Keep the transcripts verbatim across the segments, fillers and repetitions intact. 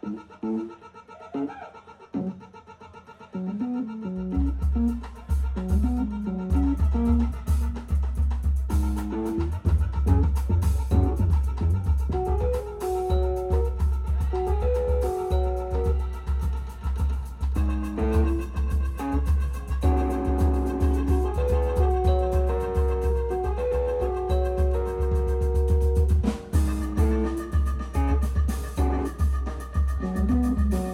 Thank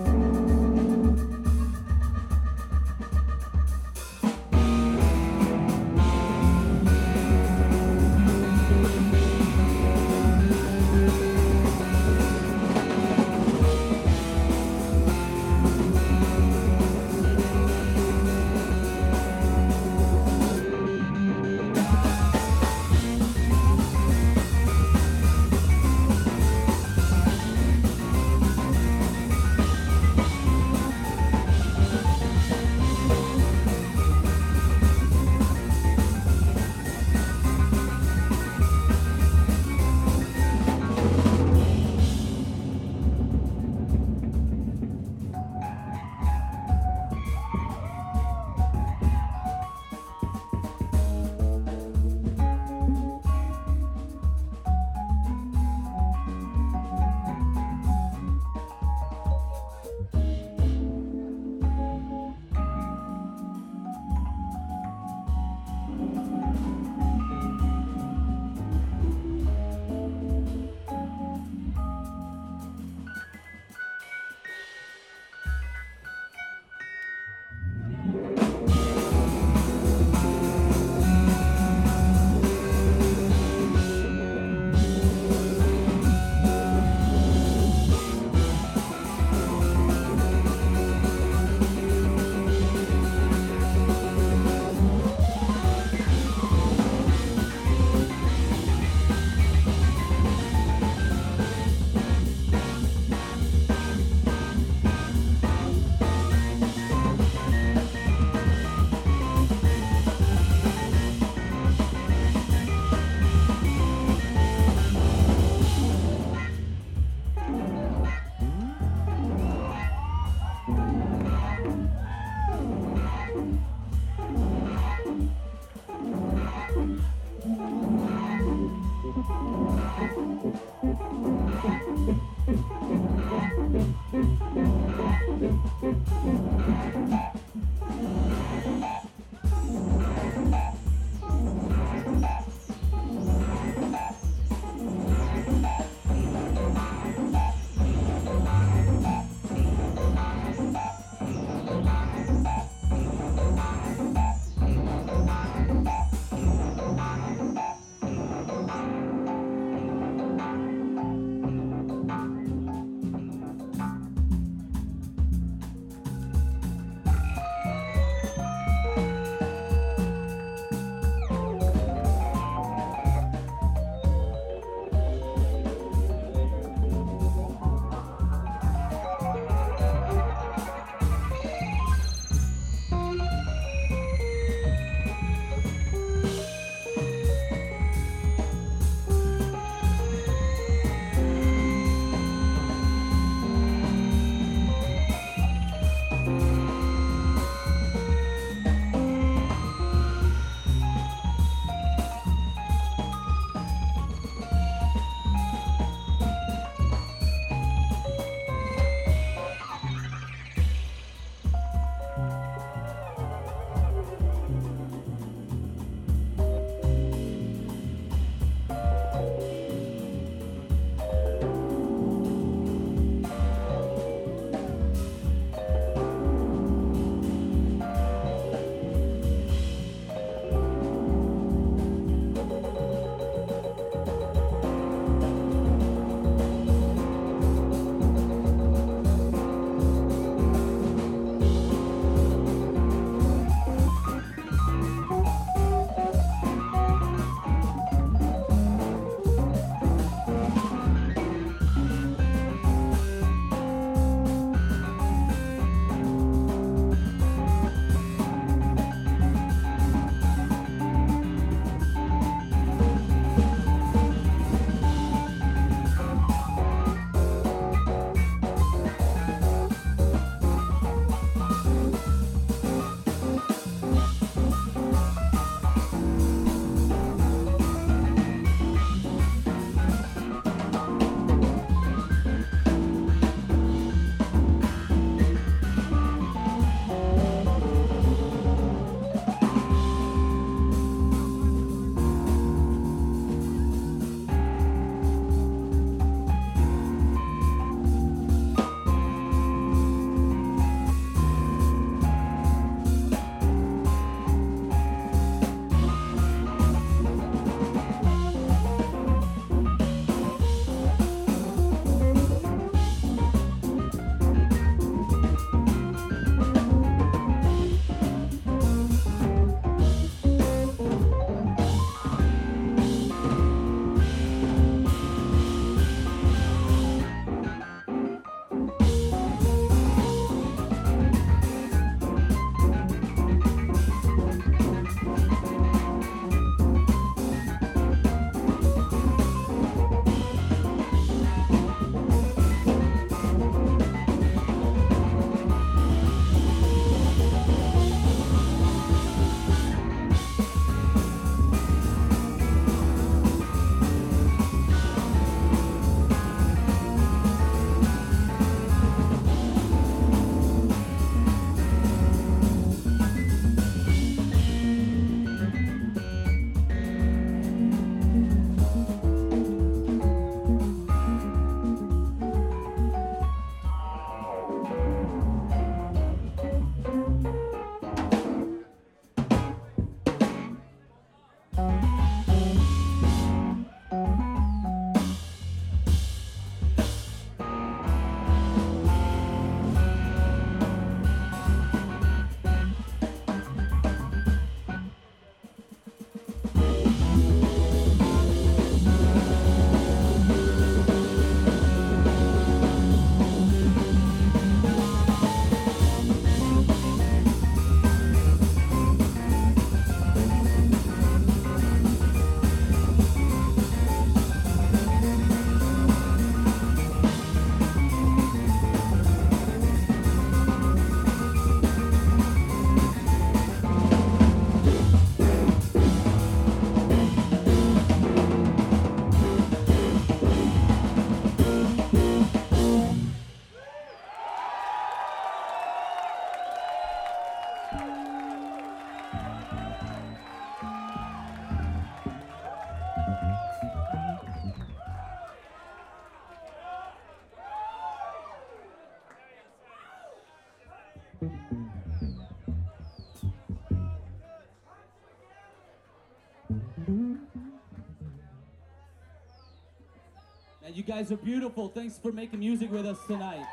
Man, you guys are beautiful. Thanks for making music with us tonight.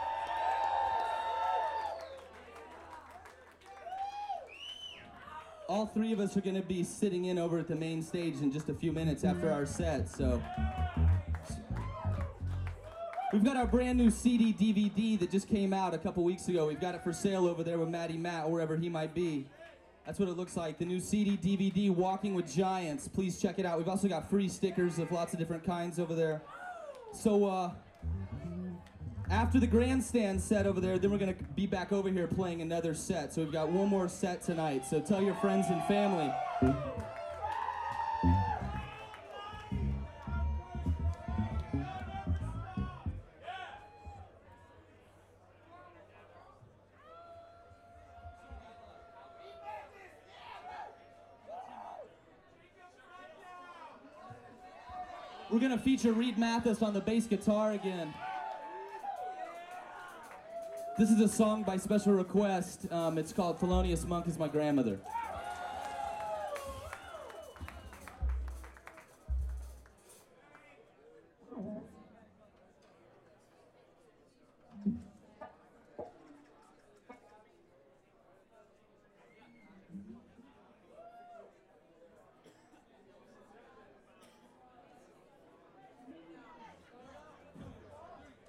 All three of us are going to be sitting in over at the main stage in just a few minutes after our set, so... We've got our brand new C D D V D that just came out a couple weeks ago. We've got it for sale over there with Matty Matt, or wherever he might be. That's what it looks like, the new C D D V D, Walking with Giants. Please check it out. We've also got free stickers of lots of different kinds over there. So, uh, after the grandstand set over there, then we're going to be back over here playing another set. So we've got one more set tonight. So tell your friends and family. We're going to feature Reed Mathis on the bass guitar again. This is a song by special request. Um, it's called Thelonious Monk is My Grandmother.